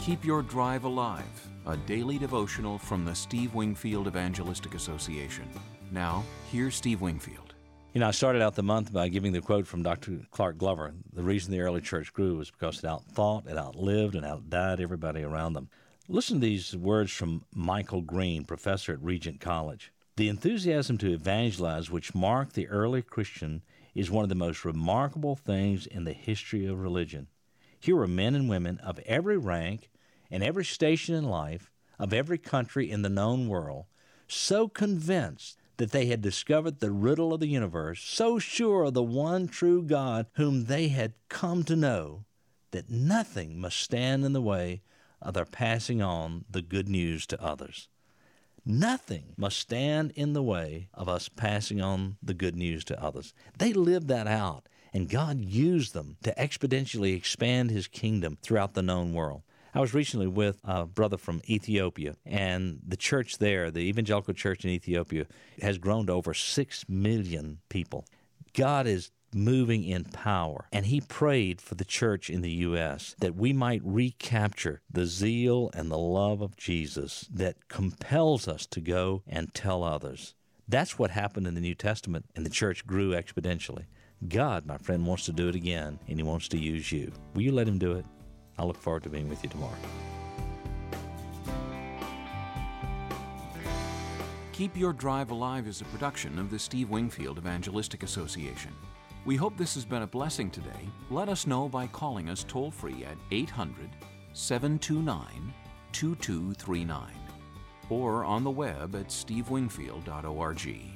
Keep Your Drive Alive, a daily devotional from the Steve Wingfield Evangelistic Association. Now, here's Steve Wingfield. I started out the month by giving the quote from Dr. Clark Glover. The reason the early church grew was because it outthought, it outlived, and outdied everybody around them. Listen to these words from Michael Green, professor at Regent College. The enthusiasm to evangelize which marked the early Christian is one of the most remarkable things in the history of religion. Here were men and women of every rank and every station in life, of every country in the known world, so convinced that they had discovered the riddle of the universe, so sure of the one true God whom they had come to know, that nothing must stand in the way of their passing on the good news to others. Nothing must stand in the way of us passing on the good news to others. They lived that out, and God used them to exponentially expand His kingdom throughout the known world. I was recently with a brother from Ethiopia, and the church there, the evangelical church in Ethiopia, has grown to over 6 million people. God is moving in power, and he prayed for the church in the U.S. that we might recapture the zeal and the love of Jesus that compels us to go and tell others. That's what happened in the New Testament, and the church grew exponentially. God, my friend, wants to do it again, and He wants to use you. Will you let Him do it? I look forward to being with you tomorrow. Keep Your Drive Alive is a production of the Steve Wingfield Evangelistic Association. We hope this has been a blessing today. Let us know by calling us toll-free at 800-729-2239 or on the web at stevewingfield.org.